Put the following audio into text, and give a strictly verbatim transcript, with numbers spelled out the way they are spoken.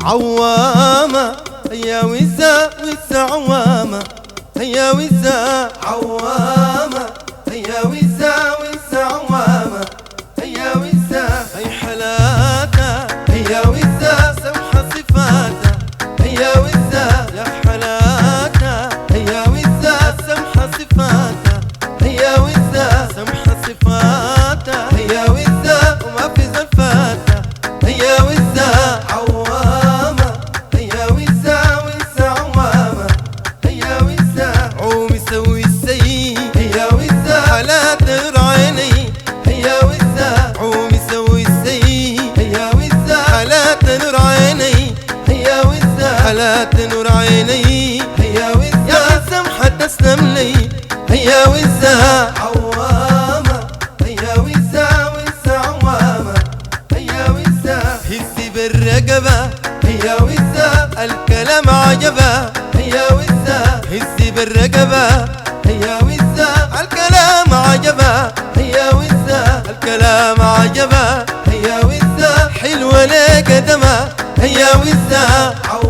عوامة هيا وزة وزة عوامة هيا وزة عوامة هيا وزة وزة عوامة هيا وزة هي حلاتا هيا وزة سمحة صفاتا هيا وزة يا حلاتا هيا وزة سمحة صفاتا هيا وزة سمحة صفاتا هيا وزة وما في زلفاتا هيا وزة عوامة هيا وزة وزة عوامة هيا وزة عومي سوي السي هيا وزة حالات نور عيني هيا وزة عومي سوي السي هيا وزة حالات نور عيني هيا وزة حالات نور عيني هيا وزة يا سمحة تسلم لي هيا وزة عوامة هيا وزة وزة عوامة هيا وزة هزي بالرقبة هيا وزة الكلام عجبة هيا وزة هزي بالرقبة هيا وزة الكلام عجبة هيا وزة الكلام عجبة هيا وزة حلوة لك دمى هيا وزة